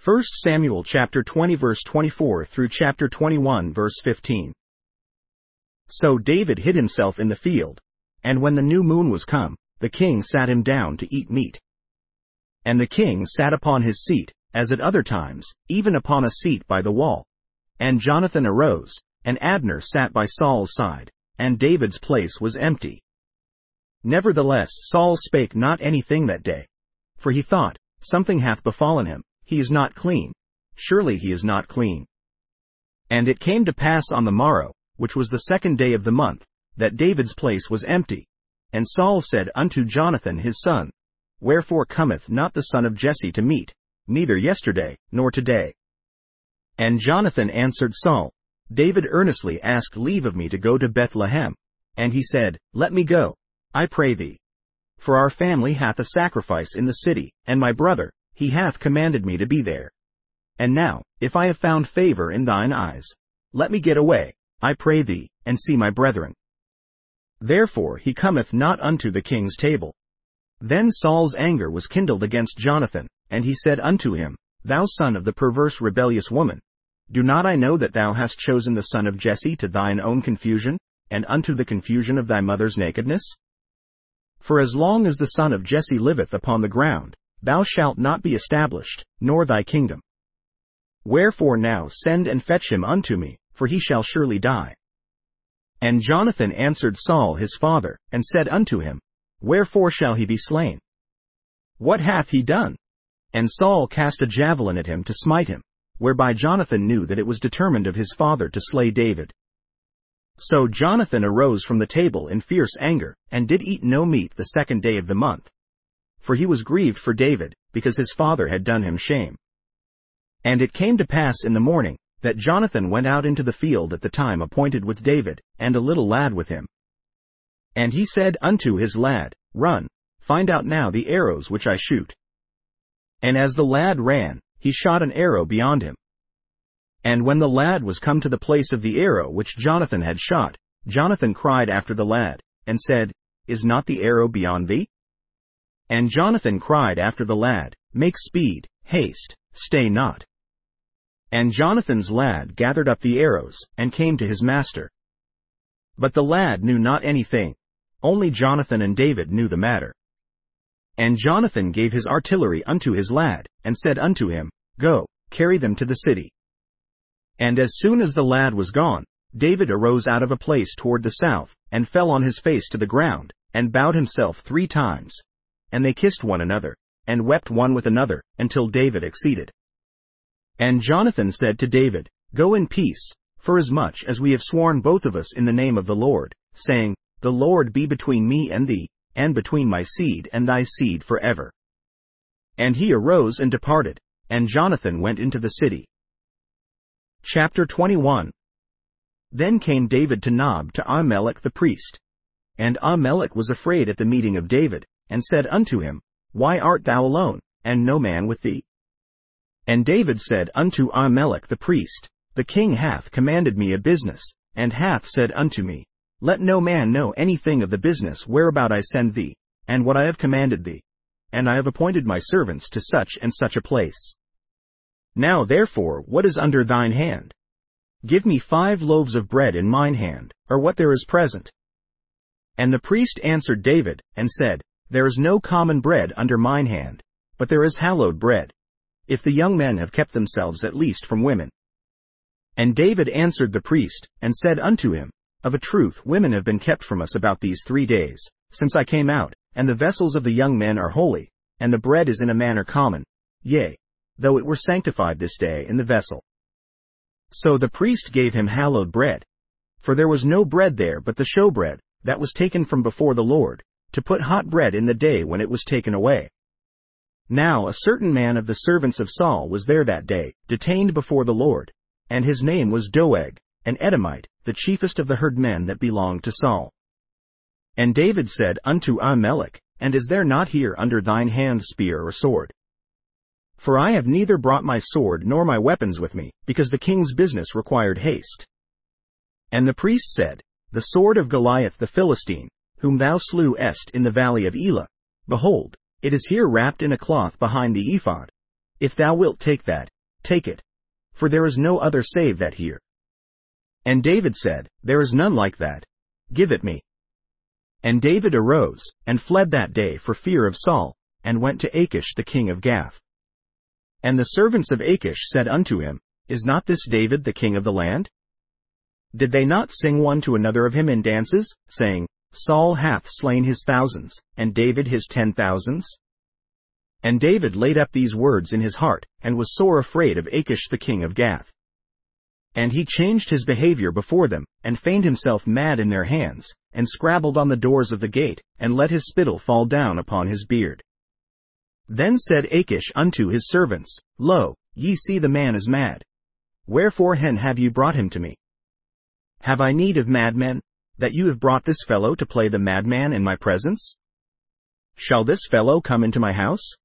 1 Samuel chapter 20 verse 24 through chapter 21 verse 15. So David hid himself in the field, and when the new moon was come, the king sat him down to eat meat. And the king sat upon his seat, as at other times, even upon a seat by the wall. And Jonathan arose, and Abner sat by Saul's side, and David's place was empty. Nevertheless Saul spake not anything that day. For he thought, something hath befallen him, he is not clean. Surely he is not clean. And it came to pass on the morrow, which was the 2nd day of the month, that David's place was empty. And Saul said unto Jonathan his son, Wherefore cometh not the son of Jesse to meat, neither yesterday, nor today? And Jonathan answered Saul, David earnestly asked leave of me to go to Bethlehem. And he said, Let me go, I pray thee. For our family hath a sacrifice in the city, and my brother, he hath commanded me to be there. And now, if I have found favor in thine eyes, let me get away, I pray thee, and see my brethren. Therefore he cometh not unto the king's table. Then Saul's anger was kindled against Jonathan, and he said unto him, Thou son of the perverse rebellious woman, do not I know that thou hast chosen the son of Jesse to thine own confusion, and unto the confusion of thy mother's nakedness? For as long as the son of Jesse liveth upon the ground, thou shalt not be established, nor thy kingdom. Wherefore now send and fetch him unto me, for he shall surely die. And Jonathan answered Saul his father, and said unto him, Wherefore shall he be slain? What hath he done? And Saul cast a javelin at him to smite him, whereby Jonathan knew that it was determined of his father to slay David. So Jonathan arose from the table in fierce anger, and did eat no meat the 2nd day of the month. For he was grieved for David, because his father had done him shame. And it came to pass in the morning, that Jonathan went out into the field at the time appointed with David, and a little lad with him. And he said unto his lad, Run, find out now the arrows which I shoot. And as the lad ran, he shot an arrow beyond him. And when the lad was come to the place of the arrow which Jonathan had shot, Jonathan cried after the lad, and said, Is not the arrow beyond thee? And Jonathan cried after the lad, Make speed, haste, stay not. And Jonathan's lad gathered up the arrows, and came to his master. But the lad knew not anything, only Jonathan and David knew the matter. And Jonathan gave his artillery unto his lad, and said unto him, Go, carry them to the city. And as soon as the lad was gone, David arose out of a place toward the south, and fell on his face to the ground, and bowed himself 3 times. And they kissed one another, and wept one with another, until David exceeded. And Jonathan said to David, Go in peace, forasmuch as we have sworn both of us in the name of the Lord, saying, The Lord be between me and thee, and between my seed and thy seed forever. And he arose and departed, and Jonathan went into the city. Chapter 21. Then came David to Nob to Ahimelech the priest. And Ahimelech was afraid at the meeting of David, and said unto him, Why art thou alone, and no man with thee? And David said unto Ahimelech the priest, The king hath commanded me a business, and hath said unto me, Let no man know anything of the business whereabout I send thee, and what I have commanded thee. And I have appointed my servants to such and such a place. Now therefore, what is under thine hand? Give me 5 loaves of bread in mine hand, or what there is present. And the priest answered David, and said, There is no common bread under mine hand, but there is hallowed bread, if the young men have kept themselves at least from women. And David answered the priest, and said unto him, Of a truth women have been kept from us about these 3 days, since I came out, and the vessels of the young men are holy, and the bread is in a manner common, yea, though it were sanctified this day in the vessel. So the priest gave him hallowed bread. For there was no bread there but the showbread, that was taken from before the Lord, to put hot bread in the day when it was taken away. Now a certain man of the servants of Saul was there that day, detained before the Lord, and his name was Doeg, an Edomite, the chiefest of the herdmen that belonged to Saul. And David said unto Ahimelech, And is there not here under thine hand spear or sword? For I have neither brought my sword nor my weapons with me, because the king's business required haste. And the priest said, The sword of Goliath the Philistine, whom thou slewest in the valley of Elah, behold, it is here wrapped in a cloth behind the ephod. If thou wilt take that, Take it. For there is no other save that here. And David said, There is none like that. Give it me. And David arose, and fled that day for fear of Saul, and went to Achish the king of Gath. And the servants of Achish said unto him, Is not this David the king of the land? Did they not sing one to another of him in dances, saying, Saul hath slain his thousands, and David his 10,000s? And David laid up these words in his heart, and was sore afraid of Achish the king of Gath. And he changed his behavior before them, and feigned himself mad in their hands, and scrabbled on the doors of the gate, and let his spittle fall down upon his beard. Then said Achish unto his servants, Lo, ye see the man is mad. Wherefore then have ye brought him to me? Have I need of madmen, that you have brought this fellow to play the madman in my presence? Shall this fellow come into my house?